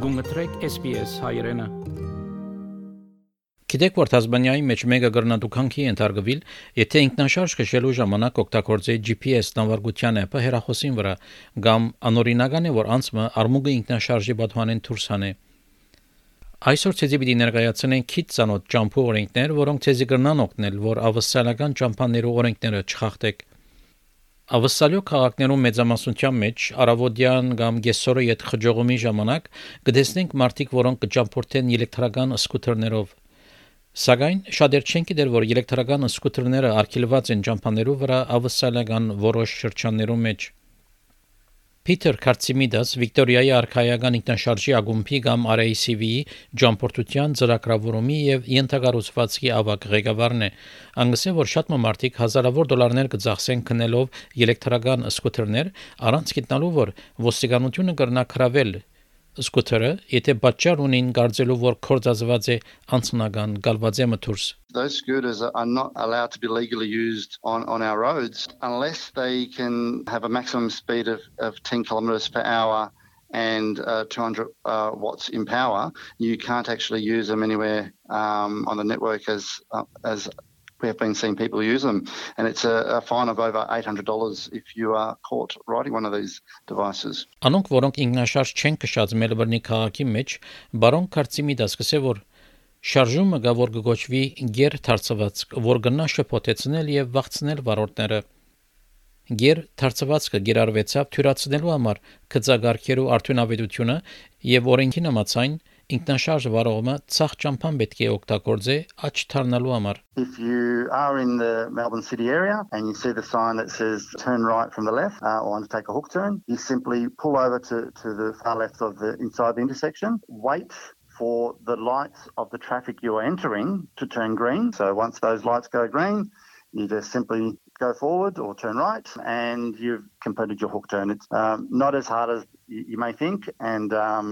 Գումտրեք SPS հայրենը։ Գիտեք, որ Թազմանիայի մեջ մեգա գրնադուքանքի ենթարկվել, եթե ինքնաշարժ քշելու ժամանակ օգտագործի GPS նավարկության app-ը հեռախոսին վրա, կամ անօրինական է, որ անցումը արմուգը ինքնաշարժի պատվանեն դուրս հանե։ Այսօր ցեզի պիտի ներկայացնեն քիչ ցանոթ ճամփու օրենքներ, որոնք ցեզի կրնան օգնել, որ ավսալական ճամփաներու օրենքները չխախտեք։ Ավսալյո քաղաքներում մեծամասնության մեջ արավոդյան կամ գեսորը յետ խջողումի ժամանակ կդեսնենք մարդիկ, որոնք կճամփորդեն էլեկտրական սկուտերներով։ Սակայն շատեր չեն գիտեր, որ էլեկտրական սկուտերները արգելված են ճամփաներու վրա ավսալական որոշ շրջաններում մեջ։ Peter Kartsimidas Վիկտորիայի արքայական ինքնաշարժի ակումբի կամ RACV-ի ճամփորդության ծրագրավորումի եւ ենթակառուցվածքի ավագ ղեկավարն է։ Անգլիսը որ շատ մարդիկ հազարավոր դոլարներ կձախսեն քնելով էլեկտրական սկուտերներ, առանց գտնալու որ ոստիկանությունը կրնա քրավել սկուտերը, եթե պատճառ ունին գարձելու որ կորցածված է անձնական գալվածեմը դուրս։ Those scooters are not allowed to be legally used on our roads unless they can have a maximum speed of 10 kilometres per hour and 200 watts in power. You can't actually use them anywhere on the network as we have been seeing people use them. And it's a fine of over $800 if you are caught riding one of these devices. Անոնք, որոնք ինքնաշարժ չեն քշած Մելբուրնի քաղաքի մեջ, բարոն Կարծիմիդաս կսե որ շարժումը գա որ կգոչվի գեր դարձվածք, որ գնա շփոթեցնել եւ վախցնել վարորդները։ Գեր դարձվածքը գերարվեցավ թյուրացնելու համար գծագարքերու արդյունավետությունը եւ օրենքի նմացային ինքնաշարժ վարողը ցախ ճամփան պետք է օգտագործե աճ դառնալու համար։ If you are in the Melbourne city area and you see the sign that says turn right from the left or want to take a hook turn, you simply pull over to the far left of the inside the intersection, wait for the lights of the traffic you are entering to turn green. So once those lights go green, you just simply go forward or turn right and you've completed your hook turn. It's not as hard as you may think and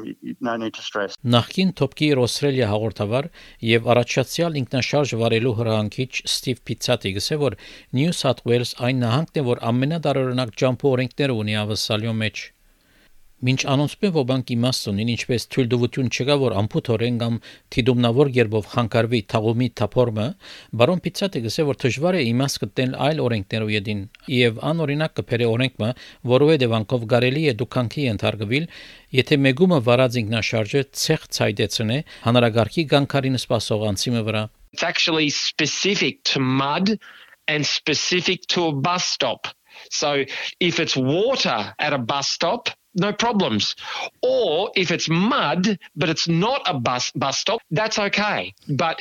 no need to stress. Նախկին Top Gear Australia հաղորդավար եւ առաջացյալ ինքնաշարժ վարելու հրահանգիչ Ստիվ Պիցատի գսե որ New South Wales այն նահանգն է, որ ամենադարօրինակ ջամփու օրենքները ունի ավսալյո մեջ։ Մինչ անոնցպե ոբանք իմաստ ունին, ինչպես թույլտվություն չկա, որ ամփոփորեն կամ թիդումնավոր երբով խանգարվի թաղումի թափորմը, բարոն Պիցատը գսե որ դժվար է իմաստ գտնել այլ օրենքներով յետին, եւ անօրինակ կփերի օրենքը, որովհետեւ անկով կարելի է դուքանքի ենթարկվել, եթե մեգումը վարած ինքնաշարժը ցեղ ցայտեցնե հանրագարքի գանքարին սպասող անցիմը վրա։ It's actually specific to mud and specific to a bus stop. So if it's water at a bus stop, no problems. Or if it's mud, but it's not a bus stop, that's okay. But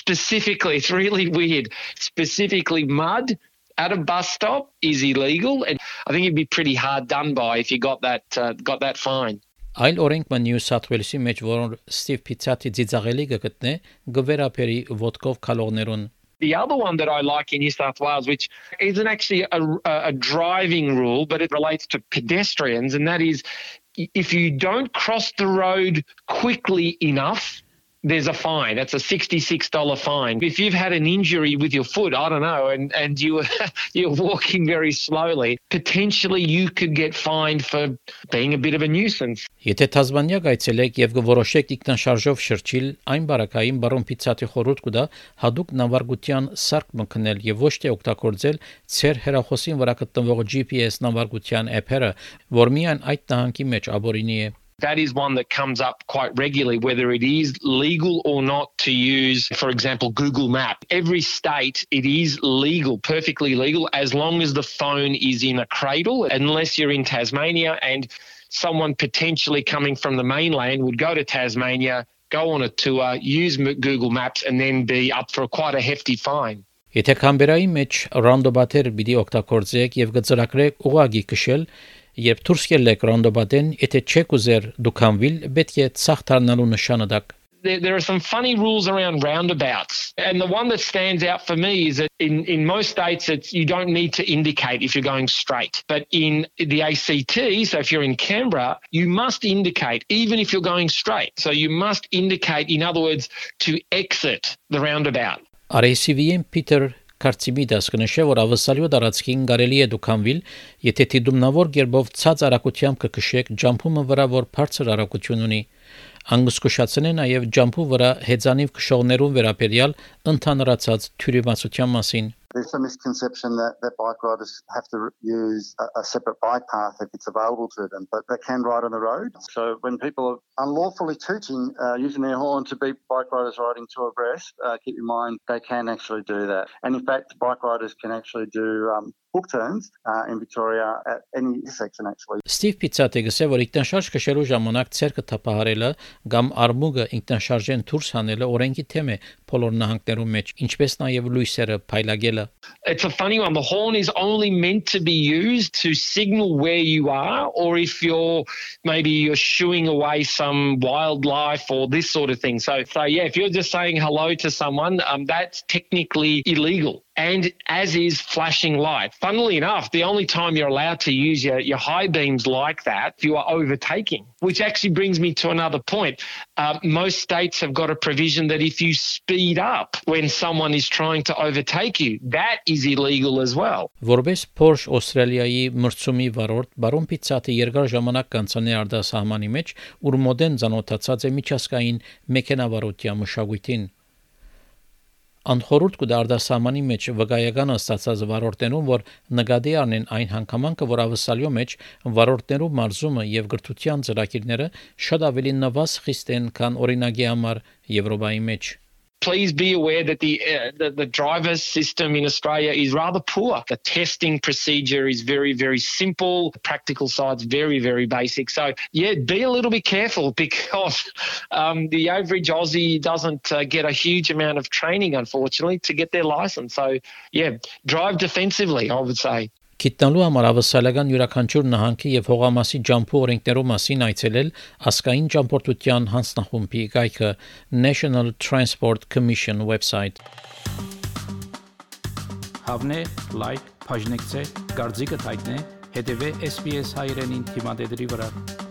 it's really weird. Specifically mud at a bus stop is illegal. And I think you'd be pretty hard done by if you got that fine. Այլ օրենքը New South Wales-ի մեջ, որ Ստիվ Պիցատի ծիծաղելի գտնե, գվերապերի ոդկով քալողներուն։ The other one that I like in New South Wales, which isn't actually a driving rule, but it relates to pedestrians, and that is if you don't cross the road quickly enough, there's a fine. That's a $66 fine. If you've had an injury with your foot, I don't know, and you're walking very slowly, potentially you could get fined for being a bit of a nuisance. Եթե Թազմանիա գայցելեք եւ գորոշեք ինքնաշարժով շրջիլ, այն բարակային բարոն Պիցատի խորհուրդ կուտա հadoop նավարկության սարք մկնել եւ ոչ թե օգտագործել ծեր հեռախոսին վրա գտնվող GPS նավարկության app-երը, որ միայն այդ նահանգի մեջ աբորինի է։ That is one that comes up quite regularly, whether it is legal or not to use, for example, Google Map. Every state, it is legal, perfectly legal, as long as the phone is in a cradle, unless you're in Tasmania and someone potentially coming from the mainland would go to Tasmania, go on a tour, use Google Maps, and then be up for quite a hefty fine. Եթե Կամբերայի մեջ ռանդոմատեր պիտի օգտագործեք եւ գծրակրեք ուղագի քշել, երբ դուրս ելեք ռանդոմատեն, եթե չեք ուզեր դուքանվիլ, պետք է ցախ դառնալու նշանը դակ։ There are some funny rules around roundabouts. And the one that stands out for me is that in most states, you don't need to indicate if you're going straight. But in the ACT, so if you're in Canberra, you must indicate even if you're going straight. So you must indicate, in other words, to exit the roundabout. RACV-ին Peter Կարծիմիդաս կնշե, որ ավսալյո դարածքին կարելի է դուքանվիլ, եթե թիդումնավոր գերբով ցած արագությամբ կքշեք ջամփումը վրա, որ բարձր արագություն ունի։ Անգսկուշացնե նաև ջամփու վրա հեծանիվ քշողներուն վերաբերյալ ընդհանրացած թյուրիմացության մասին There's a misconception that bike riders have to use a separate bike path if it's available to them, but they can ride on the road. So when people are unlawfully tooting, using their horn to beat bike riders riding two abreast, keep in mind they can actually do that. And in fact, bike riders can actually do hook turns in Victoria at any intersection actually. Steve Pizzate գսե որ ինքնաշարժ քշելու ժամանակ ցերկը թափահարելը կամ արմուգը ինքնաշարժեն դուրս հանելը օրենքի թեմ է բոլոր նահանգներում մեջ, ինչպես նաև լույսերը փայլագելը. It's a funny one. The horn is only meant to be used to signal where you are, or if you're shooing away some wildlife or this sort of thing. So yeah, if you're just saying hello to someone, that's technically illegal. And as is flashing light. Funnily enough, the only time you're allowed to use your high beams like that, if you are overtaking, which actually brings me to another point. Most states have got a provision that if you speed up when someone is trying to overtake you, that is illegal as well. Որպես Porsche Australia-ի մրցումի վարորդ Բարոն Պիցատը երկար ժամանակ կանցանի արտասահմանի մեջ, ուր մոդեն ցանոթացած է միջազգային մեքենավարության մշակույթին. Անխորուրդ կդարդասամանի մեջ վկայական ստացած վարորդներուն, որ նկատի առնեն այն հանգամանքը, որ ավսալյո մեջ վարորդներու մարզումը եւ գրթության ծրագիրները շատ ավելի նվազ խիստ են, քան օրինակի համար Եվրոպայի մեջ. Please be aware that the driver's system in Australia is rather poor. The testing procedure is very, very simple. The practical side's very, very basic. So, yeah, be a little bit careful because the average Aussie doesn't get a huge amount of training, unfortunately, to get their license. So, yeah, drive defensively, I would say. Գիտնալու համար ավսալական յուրաքանչյուր նահանգի եւ հողամասի ջամփու օրենքներով մասին այցելել ասկային ճամփորդության հանձնախումբի գայքը National Transport Commission website. Հավնե, լայք, բաժնեկցե, դարձիկը թայտնե, հետեւե SPS հայրենին թիմադեդի վրա.